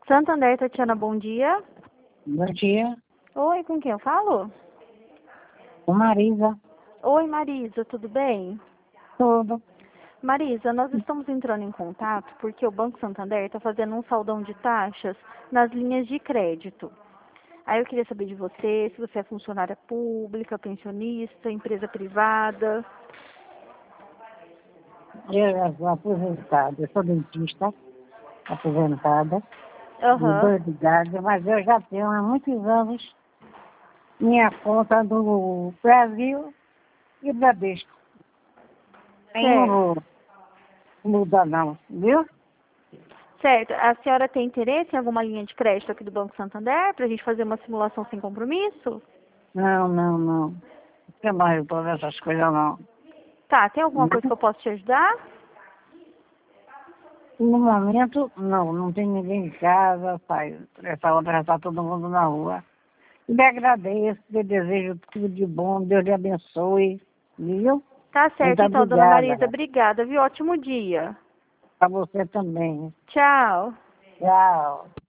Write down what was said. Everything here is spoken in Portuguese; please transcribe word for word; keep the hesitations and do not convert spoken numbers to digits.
Santander, Tatiana, bom dia. Bom dia, Oi, com quem eu falo? com Marisa. Oi, Marisa, tudo bem? Tudo. Marisa, nós estamos entrando em contato porque o Banco Santander está fazendo um saldão de taxas nas linhas de crédito. Aí eu queria saber de você, se você é funcionária pública, pensionista, empresa privada. Eu já sou aposentada, eu sou dentista, aposentada, de Aham, dor de idade, mas eu já tenho há muitos anos minha conta do Brasil e Bradesco. Eu não certo. vou mudar não, viu? Certo. A senhora tem interesse em alguma linha de crédito aqui do Banco Santander para a gente fazer uma simulação sem compromisso? Não, não, não. Não tenho mais todas essas coisas não. Tá, tem alguma coisa que eu posso te ajudar? No momento, não, não tem ninguém em casa, pai. Essa hora já está todo mundo na rua. E me agradeço, te desejo tudo de bom, Deus lhe abençoe, viu? Tá certo, Muito então, dona Marisa. obrigada. Obrigada, viu? Ótimo dia. Para você também. Tchau. Tchau.